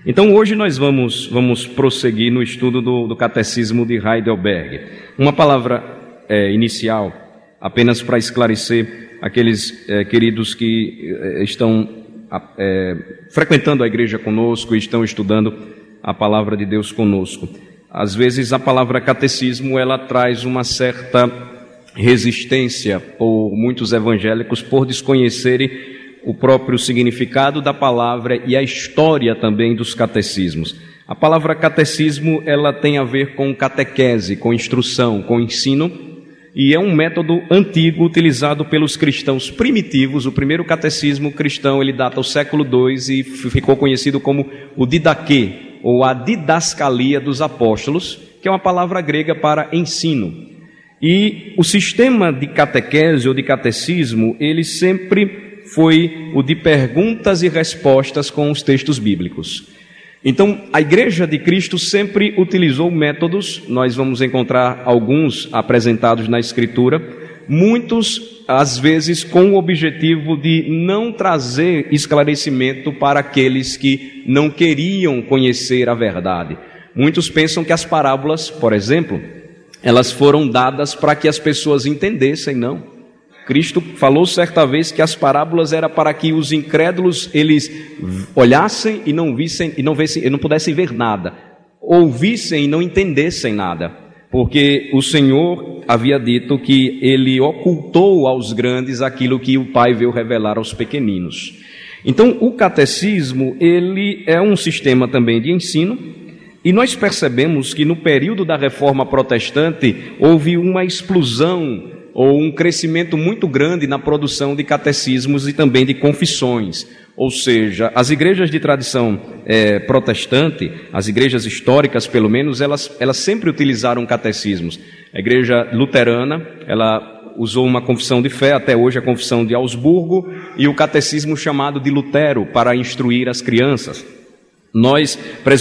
Então hoje nós vamos prosseguir no estudo do Catecismo de Heidelberg. Uma palavra inicial, apenas para esclarecer aqueles queridos que estão frequentando a igreja conosco e estão estudando a palavra de Deus conosco. Às vezes a palavra catecismo ela traz uma certa resistência por muitos evangélicos por desconhecerem o próprio significado da palavra e a história também dos catecismos. A palavra catecismo, ela tem a ver com catequese, com instrução, com ensino, e é um método antigo utilizado pelos cristãos primitivos. O primeiro catecismo cristão, ele data do século II e ficou conhecido como o didaquê, ou a didascalia dos apóstolos, que é uma palavra grega para ensino. E o sistema de catequese ou de catecismo, ele sempre foi o de perguntas e respostas com os textos bíblicos. Então, a Igreja de Cristo sempre utilizou métodos, nós vamos encontrar alguns apresentados na Escritura, muitos, às vezes, com o objetivo de não trazer esclarecimento para aqueles que não queriam conhecer a verdade. Muitos pensam que as parábolas, por exemplo, elas foram dadas para que as pessoas entendessem, não. Cristo falou certa vez que as parábolas eram para que os incrédulos eles olhassem e não vissem e não pudessem ver nada, ouvissem e não entendessem nada, porque o Senhor havia dito que ele ocultou aos grandes aquilo que o Pai veio revelar aos pequeninos. Então, o catecismo ele é um sistema também de ensino. E nós percebemos que no período da Reforma Protestante houve uma explosão ou um crescimento muito grande na produção de catecismos e também de confissões. Ou seja, as igrejas de tradição protestante, as igrejas históricas pelo menos, elas sempre utilizaram catecismos. A igreja luterana, ela usou uma confissão de fé, até hoje a confissão de Augsburgo, e o catecismo chamado de Lutero para instruir as crianças. Nós,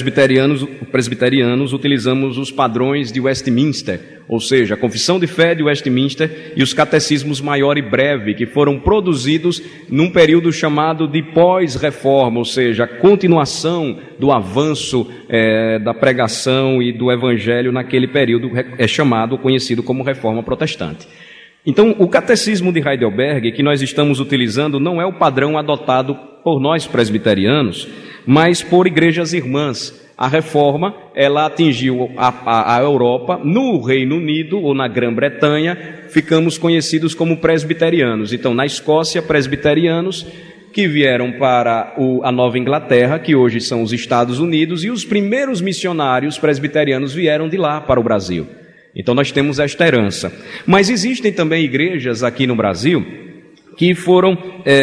presbiterianos, utilizamos os padrões de Westminster, ou seja, a Confissão de Fé de Westminster e os catecismos maior e breve, que foram produzidos num período chamado de pós-reforma, ou seja, a continuação do avanço da pregação e do evangelho naquele período conhecido como Reforma Protestante. Então, o catecismo de Heidelberg, que nós estamos utilizando, não é o padrão adotado por nós presbiterianos, mas por igrejas irmãs. A reforma, ela atingiu a Europa, no Reino Unido ou na Grã-Bretanha, ficamos conhecidos como presbiterianos. Então, na Escócia, presbiterianos que vieram para a Nova Inglaterra, que hoje são os Estados Unidos, e os primeiros missionários presbiterianos vieram de lá para o Brasil. Então, nós temos esta herança. Mas existem também igrejas aqui no Brasil que foram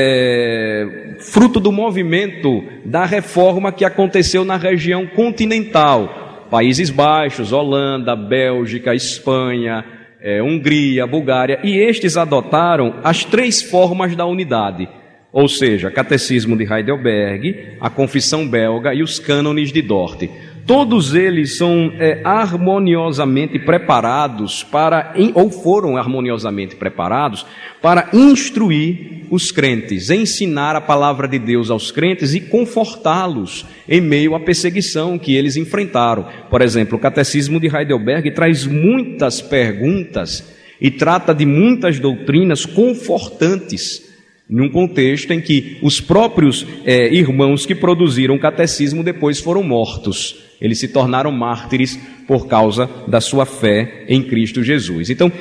fruto do movimento da reforma que aconteceu na região continental, Países Baixos, Holanda, Bélgica, Espanha, Hungria, Bulgária, e estes adotaram as 3 formas da unidade, ou seja, Catecismo de Heidelberg, a Confissão Belga e os Cânones de Dort. Todos eles são harmoniosamente preparados foram harmoniosamente preparados para instruir os crentes, ensinar a palavra de Deus aos crentes e confortá-los em meio à perseguição que eles enfrentaram. Por exemplo, o Catecismo de Heidelberg traz muitas perguntas e trata de muitas doutrinas confortantes, num contexto em que os próprios irmãos que produziram o catecismo depois foram mortos. Eles se tornaram mártires por causa da sua fé em Cristo Jesus. Então,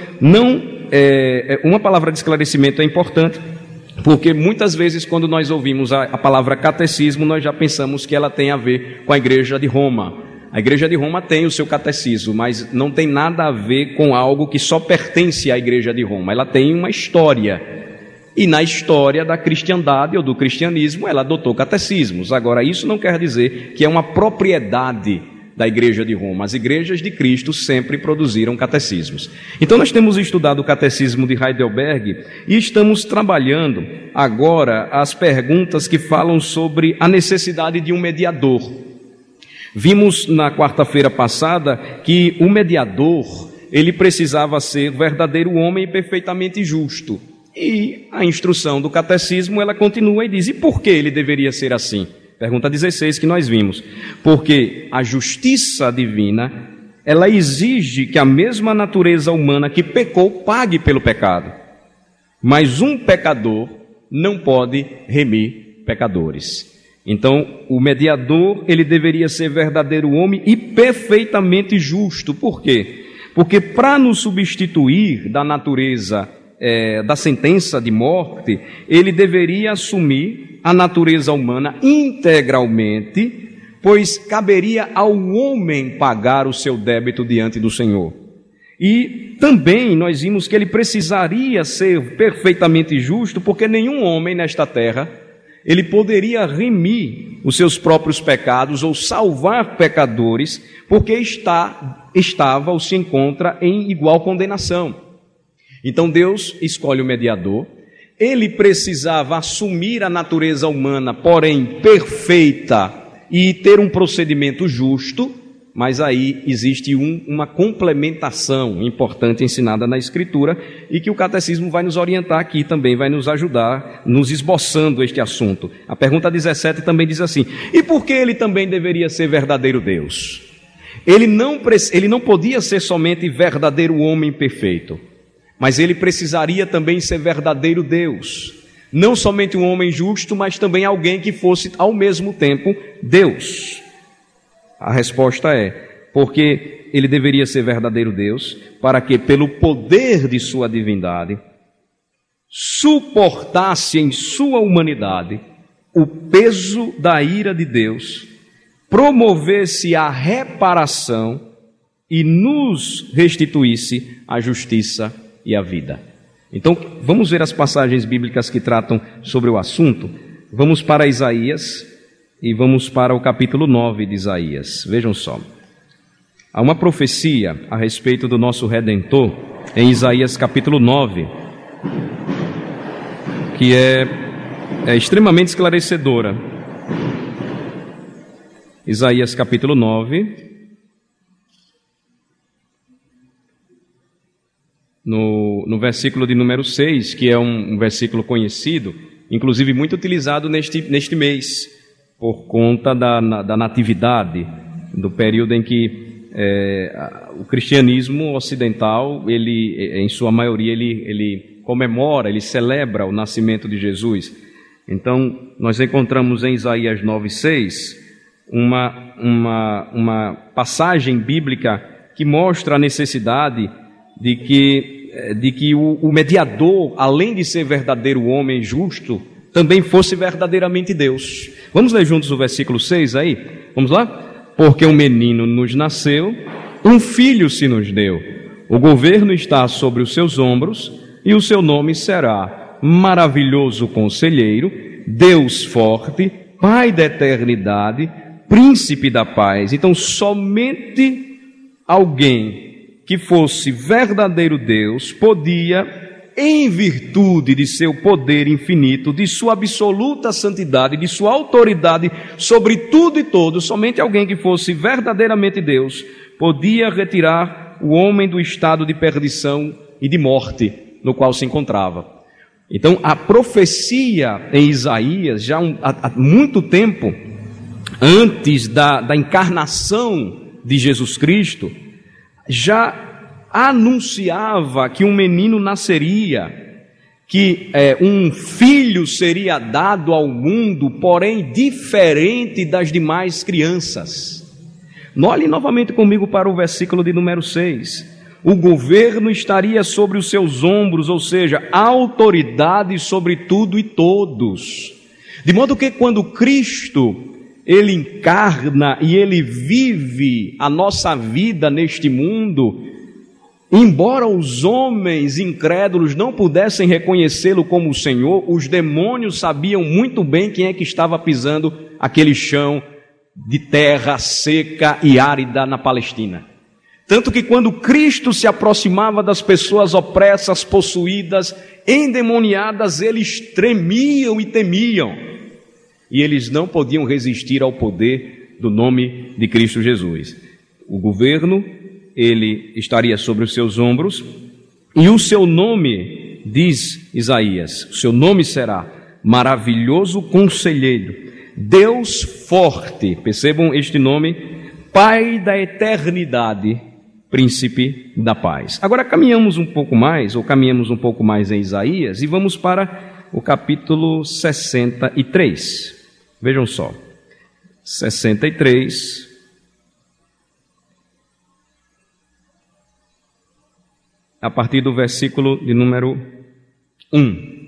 uma palavra de esclarecimento é importante, porque muitas vezes quando nós ouvimos a palavra catecismo, nós já pensamos que ela tem a ver com a Igreja de Roma. A Igreja de Roma tem o seu catecismo, mas não tem nada a ver com algo que só pertence à Igreja de Roma. Ela tem uma história. E na história da cristandade ou do cristianismo, ela adotou catecismos. Agora, isso não quer dizer que é uma propriedade da Igreja de Roma. As igrejas de Cristo sempre produziram catecismos. Então, nós temos estudado o Catecismo de Heidelberg e estamos trabalhando agora as perguntas que falam sobre a necessidade de um mediador. Vimos na quarta-feira passada que o mediador, ele precisava ser verdadeiro homem perfeitamente justo. E a instrução do catecismo, ela continua e diz, e por que ele deveria ser assim? Pergunta 16 que nós vimos. Porque a justiça divina, ela exige que a mesma natureza humana que pecou pague pelo pecado. Mas um pecador não pode remir pecadores. Então, o mediador, ele deveria ser verdadeiro homem e perfeitamente justo. Por quê? Porque para nos substituir da natureza, da sentença de morte, ele deveria assumir a natureza humana integralmente, pois caberia ao homem pagar o seu débito diante do Senhor. E também nós vimos que ele precisaria ser perfeitamente justo, porque nenhum homem nesta terra, ele poderia remir os seus próprios pecados ou salvar pecadores, porque estava ou se encontra em igual condenação. Então Deus escolhe o mediador, ele precisava assumir a natureza humana, porém perfeita, e ter um procedimento justo, mas aí existe uma complementação importante ensinada na Escritura e que o Catecismo vai nos orientar aqui também, vai nos ajudar, nos esboçando este assunto. A pergunta 17 também diz assim: e por que ele também deveria ser verdadeiro Deus? Ele não podia ser somente verdadeiro homem perfeito, mas ele precisaria também ser verdadeiro Deus. Não somente um homem justo, mas também alguém que fosse ao mesmo tempo Deus. A resposta é, porque ele deveria ser verdadeiro Deus, para que pelo poder de sua divindade, suportasse em sua humanidade o peso da ira de Deus, promovesse a reparação e nos restituísse a justiça e a vida. Então, vamos ver as passagens bíblicas que tratam sobre o assunto. Vamos para Isaías e vamos para o capítulo 9 de Isaías. Vejam só. Há uma profecia a respeito do nosso Redentor em Isaías capítulo 9, que é extremamente esclarecedora. Isaías capítulo 9, no versículo de número 6, que é um versículo conhecido, inclusive muito utilizado neste mês, por conta da natividade, do período em que o cristianismo ocidental, ele, em sua maioria, ele comemora, ele celebra o nascimento de Jesus. Então, nós encontramos em Isaías 9:6 uma passagem bíblica que mostra a necessidade de que o mediador, além de ser verdadeiro homem justo, também fosse verdadeiramente Deus. Vamos ler juntos o versículo 6 aí? Vamos lá? Porque um menino nos nasceu, um filho se nos deu. O governo está sobre os seus ombros e o seu nome será Maravilhoso Conselheiro, Deus Forte, Pai da Eternidade, Príncipe da Paz. Então, somente alguém que fosse verdadeiro Deus podia, em virtude de seu poder infinito, de sua absoluta santidade, de sua autoridade sobre tudo e todos, somente alguém que fosse verdadeiramente Deus podia retirar o homem do estado de perdição e de morte no qual se encontrava. Então, a profecia em Isaías, já há muito tempo, antes da encarnação de Jesus Cristo, já anunciava que um menino nasceria, que um filho seria dado ao mundo, porém diferente das demais crianças. Olhe novamente comigo para o versículo de número 6. O governo estaria sobre os seus ombros, ou seja, autoridade sobre tudo e todos. De modo que quando Cristo ele encarna e ele vive a nossa vida neste mundo, embora os homens incrédulos não pudessem reconhecê-lo como o Senhor, os demônios sabiam muito bem quem é que estava pisando aquele chão de terra seca e árida na Palestina. Tanto que quando Cristo se aproximava das pessoas opressas, possuídas, endemoniadas, eles tremiam e temiam. E eles não podiam resistir ao poder do nome de Cristo Jesus. O governo, ele estaria sobre os seus ombros, e o seu nome, diz Isaías, o seu nome será Maravilhoso Conselheiro, Deus forte, percebam este nome, Pai da eternidade, Príncipe da paz. Agora caminhamos um pouco mais em Isaías e vamos para o capítulo 63. Vejam só, 63, a partir do versículo de número 1.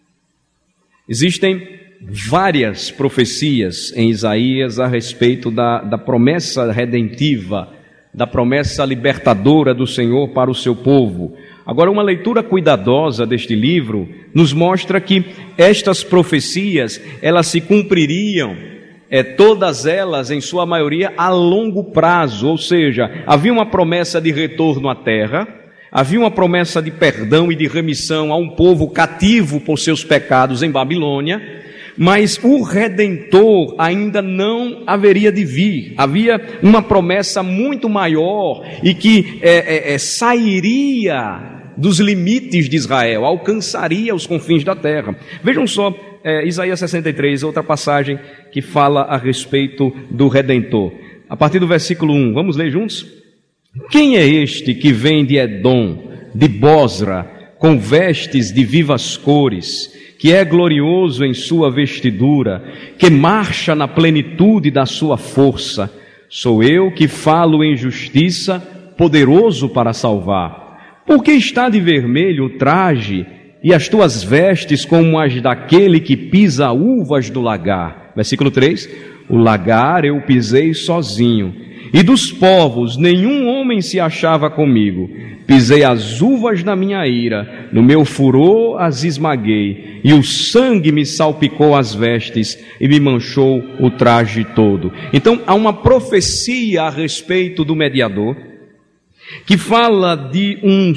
Existem várias profecias em Isaías a respeito da promessa redentiva, da promessa libertadora do Senhor para o seu povo. Agora, uma leitura cuidadosa deste livro nos mostra que estas profecias, elas se cumpririam, todas elas, em sua maioria, a longo prazo, ou seja, havia uma promessa de retorno à terra, havia uma promessa de perdão e de remissão a um povo cativo por seus pecados em Babilônia, mas o Redentor ainda não haveria de vir. Havia uma promessa muito maior e que sairia dos limites de Israel, alcançaria os confins da terra. Vejam só, Isaías 63, outra passagem que fala a respeito do Redentor. A partir do versículo 1, vamos ler juntos? Quem é este que vem de Edom, de Bosra, com vestes de vivas cores, que é glorioso em sua vestidura, que marcha na plenitude da sua força? Sou eu que falo em justiça, poderoso para salvar. Por que está de vermelho o traje e as tuas vestes como as daquele que pisa uvas do lagar? Versículo 3, o lagar eu pisei sozinho, e dos povos nenhum homem se achava comigo. Pisei as uvas da minha ira, no meu furor as esmaguei, e o sangue me salpicou as vestes e me manchou o traje todo. Então há uma profecia a respeito do mediador, que fala de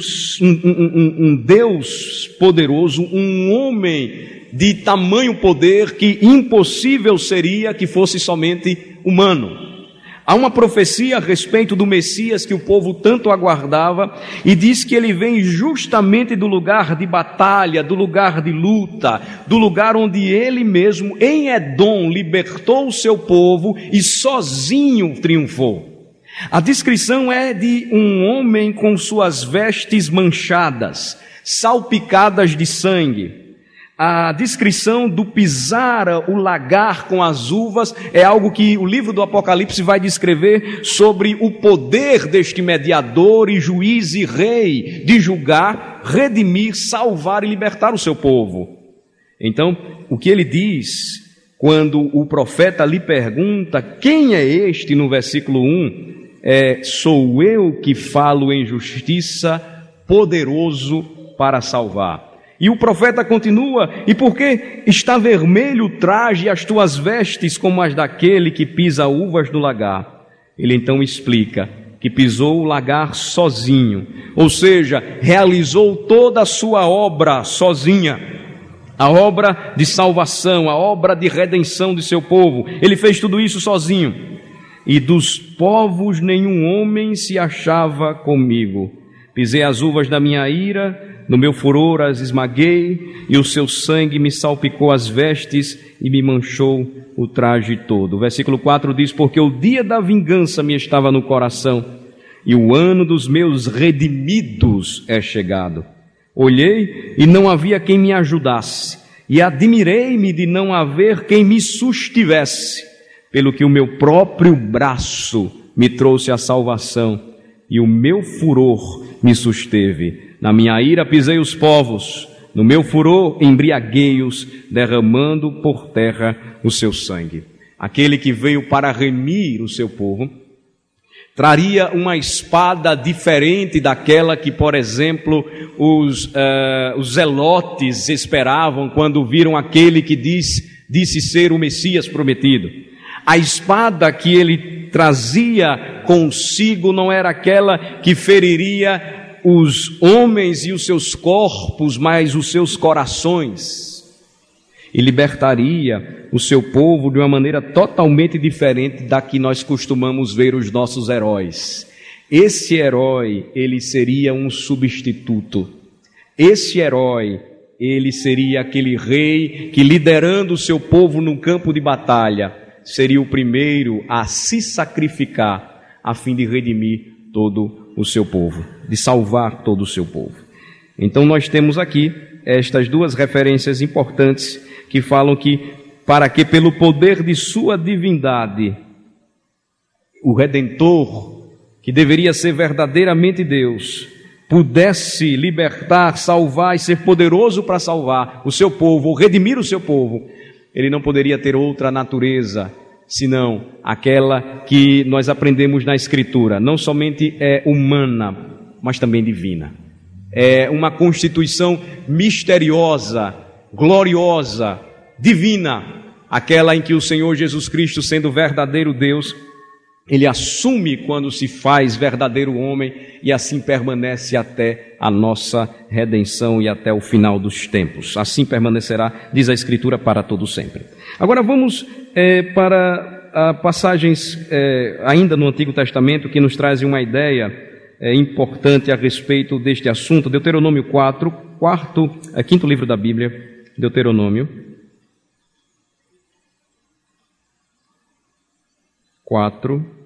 um Deus poderoso, um homem de tamanho poder que impossível seria que fosse somente humano. Há uma profecia a respeito do Messias que o povo tanto aguardava e diz que ele vem justamente do lugar de batalha, do lugar de luta, do lugar onde ele mesmo, em Edom, libertou o seu povo e sozinho triunfou. A descrição é de um homem com suas vestes manchadas, salpicadas de sangue. A descrição do pisar o lagar com as uvas é algo que o livro do Apocalipse vai descrever sobre o poder deste mediador e juiz e rei de julgar, redimir, salvar e libertar o seu povo. Então, o que ele diz quando o profeta lhe pergunta quem é este no versículo 1, sou eu que falo em justiça, poderoso para salvar. E o profeta continua, e porque está vermelho o traje e as tuas vestes como as daquele que pisa uvas do lagar? Ele então explica que pisou o lagar sozinho, ou seja, realizou toda a sua obra sozinha, a obra de salvação, a obra de redenção de seu povo. Ele fez tudo isso sozinho. E dos povos nenhum homem se achava comigo. Pisei as uvas da minha ira, no meu furor as esmaguei, e o seu sangue me salpicou as vestes e me manchou o traje todo. O versículo 4 diz, porque o dia da vingança me estava no coração, e o ano dos meus redimidos é chegado. Olhei e não havia quem me ajudasse, e admirei-me de não haver quem me sustivesse, pelo que o meu próprio braço me trouxe a salvação, e o meu furor me susteve. Na minha ira pisei os povos, no meu furor embriaguei-os, derramando por terra o seu sangue. Aquele que veio para remir o seu povo, traria uma espada diferente daquela que, por exemplo, os zelotes esperavam quando viram aquele que disse ser o Messias prometido. A espada que ele trazia consigo não era aquela que feriria os homens e os seus corpos, mas os seus corações, e libertaria o seu povo de uma maneira totalmente diferente da que nós costumamos ver os nossos heróis. Esse herói, ele seria um substituto. Esse herói ele seria aquele rei que, liderando o seu povo no campo de batalha, seria o primeiro a se sacrificar a fim de redimir todo o seu povo, de salvar todo o seu povo. Então nós temos aqui estas duas referências importantes que falam que, para que pelo poder de sua divindade, o Redentor, que deveria ser verdadeiramente Deus, pudesse libertar, salvar e ser poderoso para salvar o seu povo, ou redimir o seu povo, ele não poderia ter outra natureza, senão aquela que nós aprendemos na Escritura. Não somente é humana, mas também divina. É uma constituição misteriosa, gloriosa, divina, aquela em que o Senhor Jesus Cristo, sendo verdadeiro Deus, ele assume quando se faz verdadeiro homem e assim permanece até a nossa redenção e até o final dos tempos. Assim permanecerá, diz a Escritura, para todo sempre. Agora vamos para passagens ainda no Antigo Testamento que nos trazem uma ideia importante a respeito deste assunto. Deuteronômio 4, quinto livro da Bíblia, Deuteronômio 4.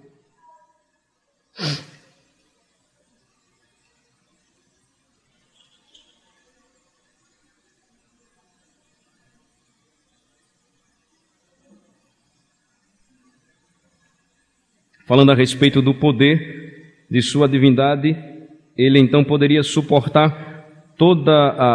Falando a respeito do poder de sua divindade, ele então poderia suportar toda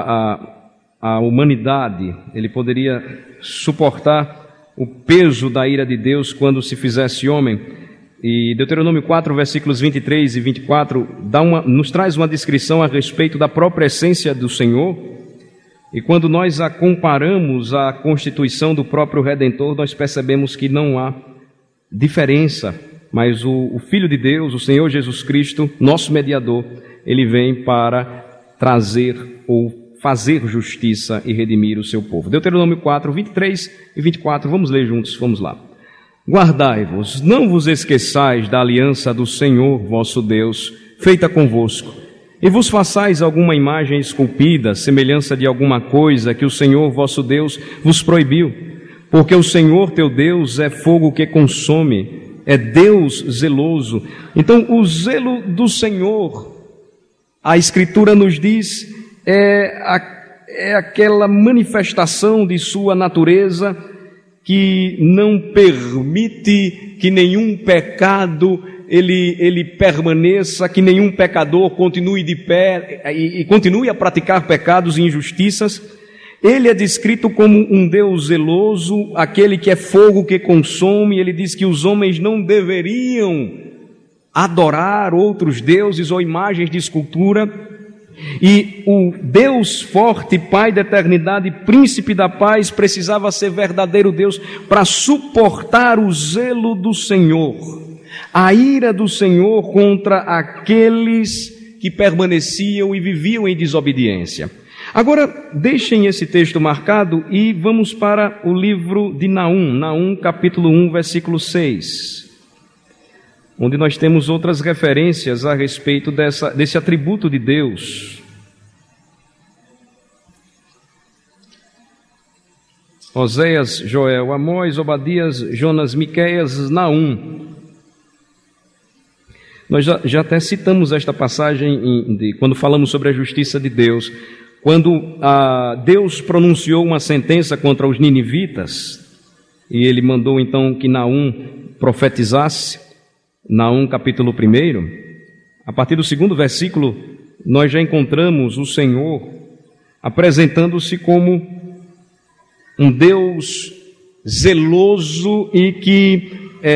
a humanidade, ele poderia suportar o peso da ira de Deus quando se fizesse homem. E Deuteronômio 4, versículos 23 e 24, nos traz uma descrição a respeito da própria essência do Senhor. E quando nós a comparamos à constituição do próprio Redentor, nós percebemos que não há diferença, mas o Filho de Deus, o Senhor Jesus Cristo, nosso mediador, ele vem para trazer ou fazer justiça e redimir o seu povo. Deuteronômio 4, 23 e 24, vamos ler juntos, vamos lá. Guardai-vos, não vos esqueçais da aliança do Senhor vosso Deus, feita convosco, e vos façais alguma imagem esculpida, semelhança de alguma coisa que o Senhor vosso Deus vos proibiu, porque o Senhor teu Deus é fogo que consome, é Deus zeloso. Então o zelo do Senhor, a Escritura nos diz, é aquela manifestação de sua natureza que não permite que nenhum pecado ele permaneça, que nenhum pecador continue de pé e continue a praticar pecados e injustiças. Ele é descrito como um Deus zeloso, aquele que é fogo que consome. Ele diz que os homens não deveriam adorar outros deuses ou imagens de escultura. E o Deus forte, Pai da eternidade, Príncipe da paz, precisava ser verdadeiro Deus para suportar o zelo do Senhor, a ira do Senhor contra aqueles que permaneciam e viviam em desobediência. Agora, deixem esse texto marcado e vamos para o livro de Naum, capítulo 1, versículo 6. Onde nós temos outras referências a respeito desse atributo de Deus. Oséias, Joel, Amós, Obadias, Jonas, Miqueias, Naum. Nós já até citamos esta passagem quando falamos sobre a justiça de Deus. Quando Deus pronunciou uma sentença contra os ninivitas, e ele mandou então que Naum profetizasse, Naum capítulo 1, a partir do 2º versículo, nós já encontramos o Senhor apresentando-se como um Deus zeloso e que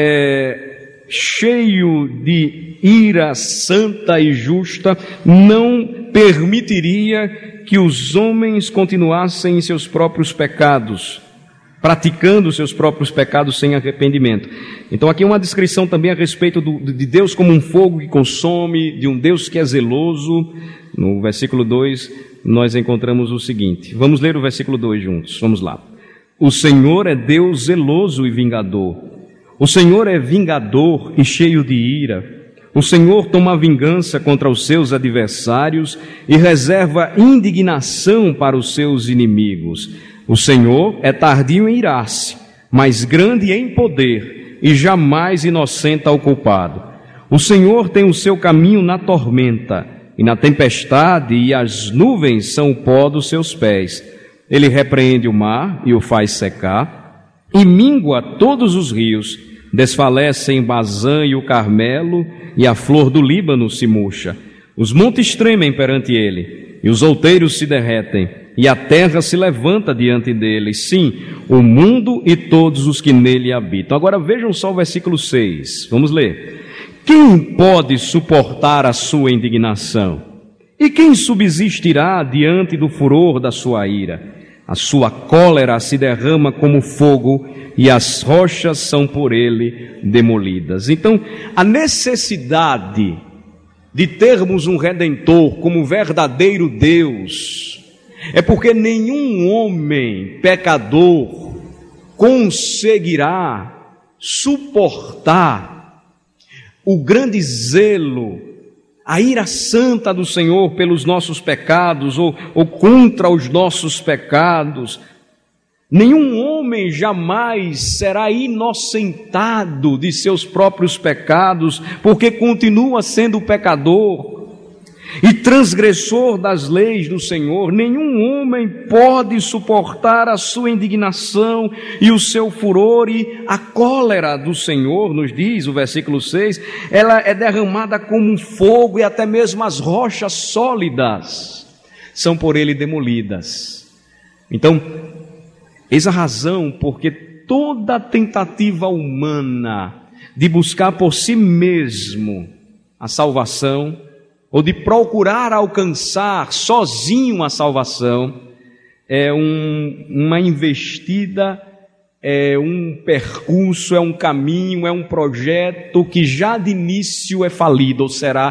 cheio de ira santa e justa, não permitiria que os homens continuassem em seus próprios pecados, praticando seus próprios pecados sem arrependimento. Então aqui é uma descrição também a respeito de Deus como um fogo que consome, de um Deus que é zeloso. No versículo 2 nós encontramos o seguinte, vamos ler o versículo 2 juntos, vamos lá. O Senhor é Deus zeloso e vingador, o Senhor é vingador e cheio de ira, O Senhor toma vingança contra os seus adversários e reserva indignação para os seus inimigos. O Senhor é tardio em irar-se, mas grande em poder, e jamais inocenta o culpado. O Senhor tem o seu caminho na tormenta, e na tempestade, e as nuvens são o pó dos seus pés. Ele repreende o mar e o faz secar, e mingua todos os rios. Desfalecem Bazã e o Carmelo, e a flor do Líbano se murcha. Os montes tremem perante ele, e os outeiros se derretem, e a terra se levanta diante dele. Sim, o mundo e todos os que nele habitam. Agora vejam só o versículo 6. Vamos ler. Quem pode suportar a sua indignação? E quem subsistirá diante do furor da sua ira? A sua cólera se derrama como fogo, e as rochas são por ele demolidas. Então, a necessidade de termos um Redentor como verdadeiro Deus é porque nenhum homem pecador conseguirá suportar o grande zelo, a ira santa do Senhor pelos nossos pecados ou contra os nossos pecados. Nenhum homem jamais será inocentado de seus próprios pecados, porque continua sendo pecador e transgressor das leis do Senhor. Nenhum homem pode suportar a sua indignação e o seu furor, e a cólera do Senhor, nos diz o versículo 6, ela é derramada como um fogo, e até mesmo as rochas sólidas são por ele demolidas. Então, eis a razão porque toda tentativa humana de buscar por si mesmo a salvação, ou de procurar alcançar sozinho a salvação, é uma investida, é um percurso, é um caminho, é um projeto que já de início é falido, ou será,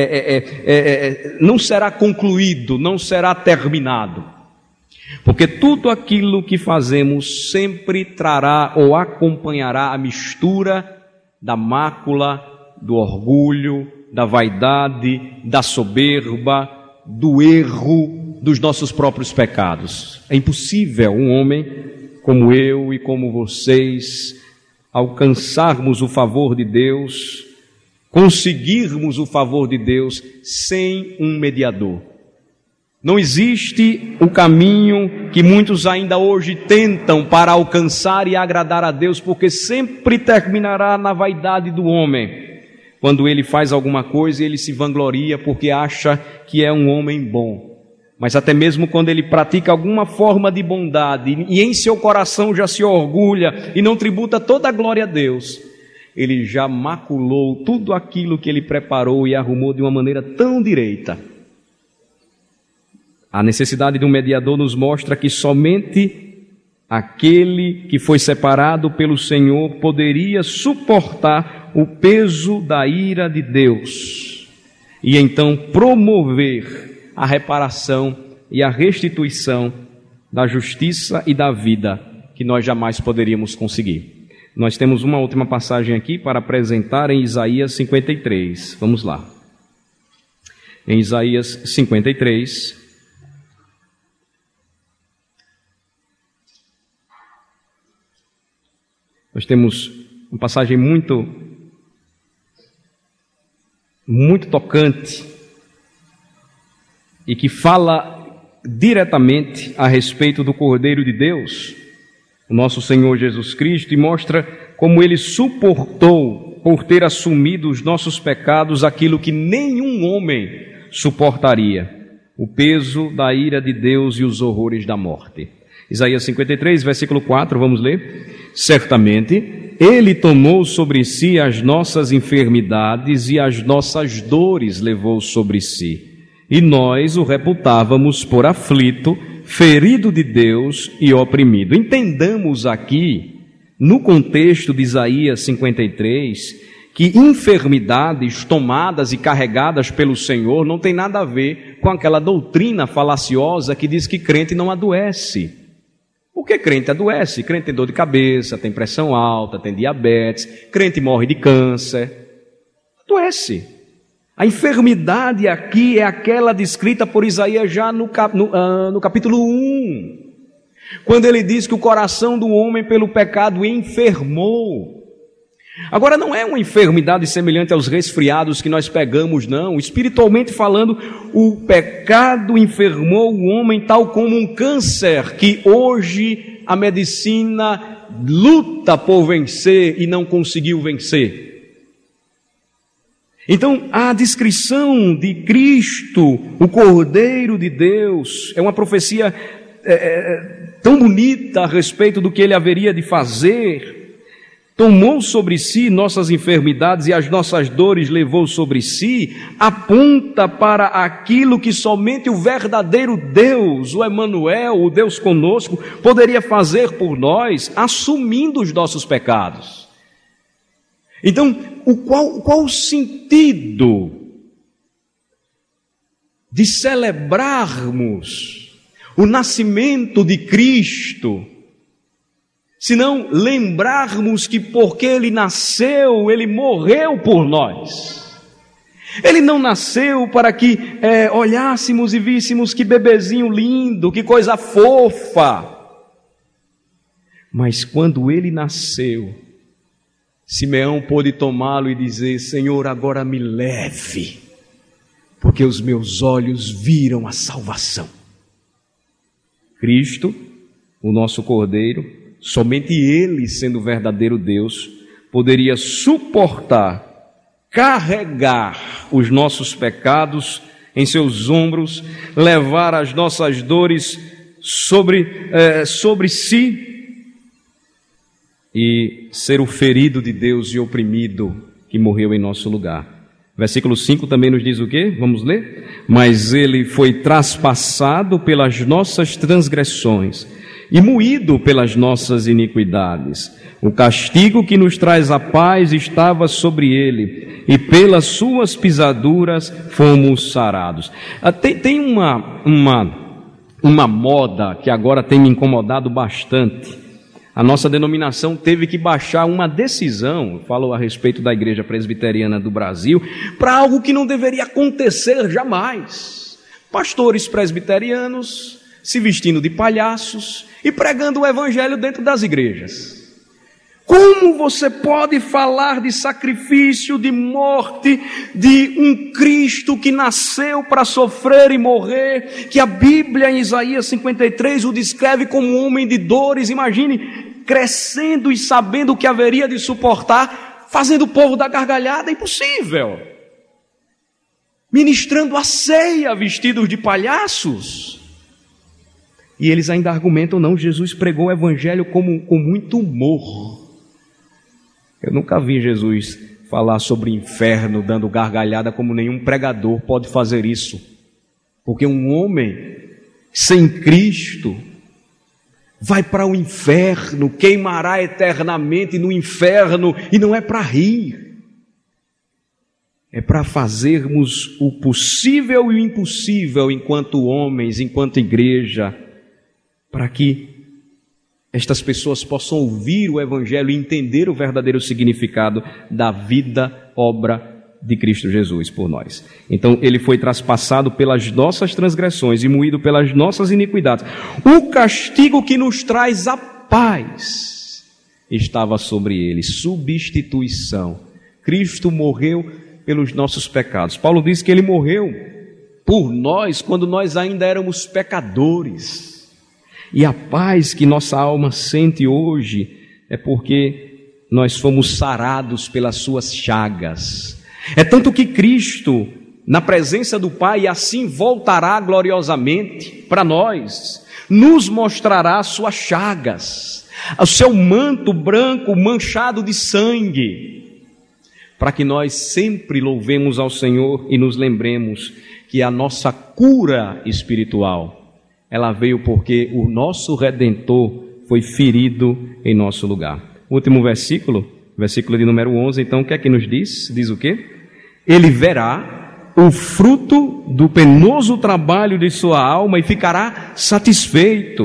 não será concluído, não será terminado. Porque tudo aquilo que fazemos sempre trará ou acompanhará a mistura da mácula, do orgulho, da vaidade, da soberba, do erro, dos nossos próprios pecados. É impossível um homem como eu e como vocês alcançarmos o favor de Deus, conseguirmos o favor de Deus sem um mediador. Não existe o caminho que muitos ainda hoje tentam para alcançar e agradar a Deus, porque sempre terminará na vaidade do homem. Quando ele faz alguma coisa, ele se vangloria porque acha que é um homem bom. Mas até mesmo quando ele pratica alguma forma de bondade e em seu coração já se orgulha e não tributa toda a glória a Deus, ele já maculou tudo aquilo que ele preparou e arrumou de uma maneira tão direita. A necessidade de um mediador nos mostra que somente aquele que foi separado pelo Senhor poderia suportar o peso da ira de Deus e então promover a reparação e a restituição da justiça e da vida que nós jamais poderíamos conseguir. Nós temos uma última passagem aqui para apresentar em Isaías 53. Vamos lá. Em Isaías 53, nós temos uma passagem muito tocante e que fala diretamente a respeito do Cordeiro de Deus, o nosso Senhor Jesus Cristo, e mostra como ele suportou, por ter assumido os nossos pecados, aquilo que nenhum homem suportaria, o peso da ira de Deus e os horrores da morte. Isaías 53, versículo 4, vamos ler. Certamente, ele tomou sobre si as nossas enfermidades e as nossas dores levou sobre si. E nós o reputávamos por aflito, ferido de Deus e oprimido. Entendamos aqui, no contexto de Isaías 53, que enfermidades tomadas e carregadas pelo Senhor não tem nada a ver com aquela doutrina falaciosa que diz que crente não adoece. Porque crente adoece, crente tem dor de cabeça, tem pressão alta, tem diabetes, crente morre de câncer. adoece. A enfermidade aqui é aquela descrita por Isaías já no capítulo 1, quando ele diz que o coração do homem pelo pecado enfermou. Agora, não é uma enfermidade semelhante aos resfriados que nós pegamos, não. Espiritualmente falando, o pecado enfermou o homem tal como um câncer que hoje a medicina luta por vencer e não conseguiu vencer. Então, a descrição de Cristo, o Cordeiro de Deus, é uma profecia tão bonita a respeito do que ele haveria de fazer. Tomou sobre si nossas enfermidades e as nossas dores levou sobre si, aponta para aquilo que somente o verdadeiro Deus, o Emanuel, o Deus conosco, poderia fazer por nós, assumindo os nossos pecados. Então, qual o sentido de celebrarmos o nascimento de Cristo, se não lembrarmos que porque Ele nasceu, Ele morreu por nós? Ele não nasceu para que olhássemos e víssemos que bebezinho lindo, que coisa fofa. Mas quando Ele nasceu, Simeão pôde tomá-lo e dizer: Senhor, agora me leve, porque os meus olhos viram a salvação. Cristo, o nosso Cordeiro, somente Ele, sendo o verdadeiro Deus, poderia suportar, carregar os nossos pecados em seus ombros, levar as nossas dores sobre si e ser o ferido de Deus e oprimido que morreu em nosso lugar. Versículo 5 também nos diz o quê? Vamos ler? Mas Ele foi traspassado pelas nossas transgressões e moído pelas nossas iniquidades. O castigo que nos traz a paz estava sobre Ele, e pelas suas pisaduras fomos sarados. Tem uma moda que agora tem me incomodado bastante. A nossa denominação teve que baixar uma decisão, eu falo a respeito da Igreja Presbiteriana do Brasil, para algo que não deveria acontecer jamais. Pastores presbiterianos se vestindo de palhaços e pregando o Evangelho dentro das igrejas. Como você pode falar de sacrifício, de morte, de um Cristo que nasceu para sofrer e morrer, que a Bíblia em Isaías 53 o descreve como um homem de dores? Imagine crescendo e sabendo o que haveria de suportar, fazendo o povo dar gargalhada. Impossível. Ministrando a ceia vestidos de palhaços. E eles ainda argumentam: não, Jesus pregou o Evangelho com muito humor. Eu nunca vi Jesus falar sobre inferno dando gargalhada, como nenhum pregador pode fazer isso. Porque um homem sem Cristo vai para o inferno, queimará eternamente no inferno, e não é para rir. É para fazermos o possível e o impossível enquanto homens, enquanto igreja, para que estas pessoas possam ouvir o Evangelho e entender o verdadeiro significado da vida, obra de Cristo Jesus por nós. Então, Ele foi traspassado pelas nossas transgressões e moído pelas nossas iniquidades. O castigo que nos traz a paz estava sobre Ele. Substituição. Cristo morreu pelos nossos pecados. Paulo diz que Ele morreu por nós quando nós ainda éramos pecadores. E a paz que nossa alma sente hoje é porque nós fomos sarados pelas suas chagas. É tanto que Cristo, na presença do Pai, assim voltará gloriosamente para nós, nos mostrará suas chagas, o seu manto branco manchado de sangue, para que nós sempre louvemos ao Senhor e nos lembremos que a nossa cura espiritual, ela veio porque o nosso Redentor foi ferido em nosso lugar. Último versículo de número 11, então, o que é que nos diz? Diz o quê? Ele verá o fruto do penoso trabalho de sua alma e ficará satisfeito.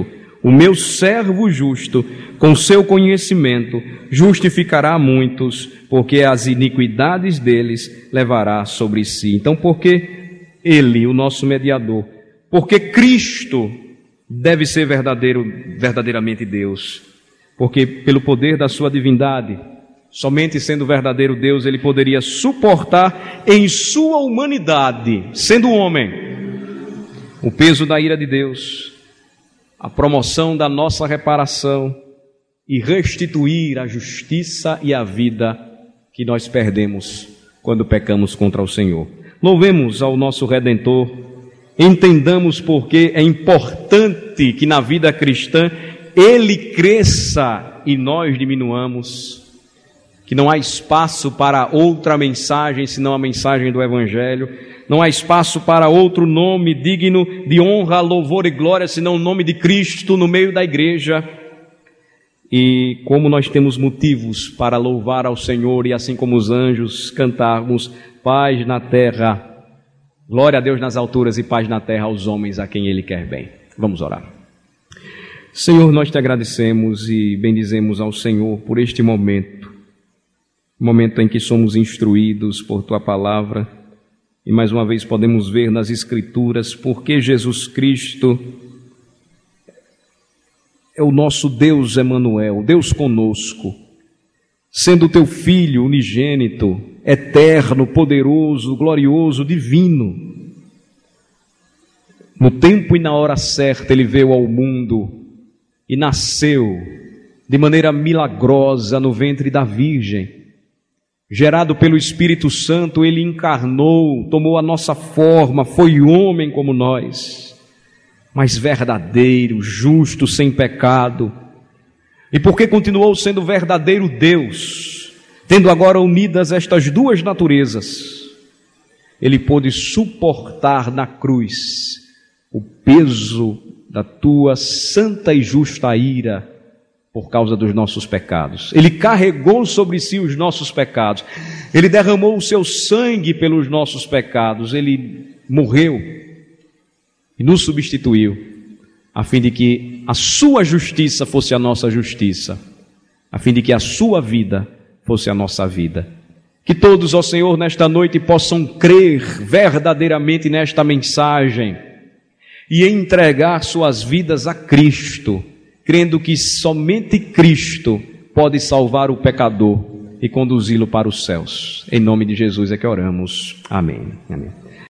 O meu servo justo, com seu conhecimento, justificará muitos, porque as iniquidades deles levará sobre si. Então, porque ele, o nosso mediador, porque Cristo deve ser verdadeiramente Deus, porque pelo poder da sua divindade, somente sendo verdadeiro Deus, ele poderia suportar em sua humanidade, sendo homem, o peso da ira de Deus, a promoção da nossa reparação e restituir a justiça e a vida que nós perdemos quando pecamos contra o Senhor. Louvemos ao nosso Redentor, entendamos porque é importante que na vida cristã Ele cresça e nós diminuamos, que não há espaço para outra mensagem senão a mensagem do Evangelho, não há espaço para outro nome digno de honra, louvor e glória senão o nome de Cristo no meio da igreja. E como nós temos motivos para louvar ao Senhor e assim como os anjos cantarmos paz na terra, glória a Deus nas alturas e paz na terra aos homens a quem Ele quer bem. Vamos orar. Senhor, nós te agradecemos e bendizemos ao Senhor por este momento em que somos instruídos por Tua Palavra e mais uma vez podemos ver nas Escrituras porque Jesus Cristo é o nosso Deus Emanuel, Deus conosco, sendo Teu Filho unigênito, eterno, poderoso, glorioso, divino. No tempo e na hora certa Ele veio ao mundo e nasceu de maneira milagrosa no ventre da Virgem. Gerado pelo Espírito Santo, Ele encarnou, tomou a nossa forma, foi homem como nós, mas verdadeiro, justo, sem pecado. E porque continuou sendo verdadeiro Deus, tendo agora unidas estas duas naturezas, Ele pôde suportar na cruz o peso da Tua santa e justa ira, por causa dos nossos pecados. Ele carregou sobre si os nossos pecados. Ele derramou o seu sangue pelos nossos pecados. Ele morreu e nos substituiu, a fim de que a sua justiça fosse a nossa justiça, a fim de que a sua vida fosse a nossa vida. Que todos, ó Senhor, nesta noite possam crer verdadeiramente nesta mensagem e entregar suas vidas a Cristo, crendo que somente Cristo pode salvar o pecador e conduzi-lo para os céus. Em nome de Jesus é que oramos. Amém. Amém.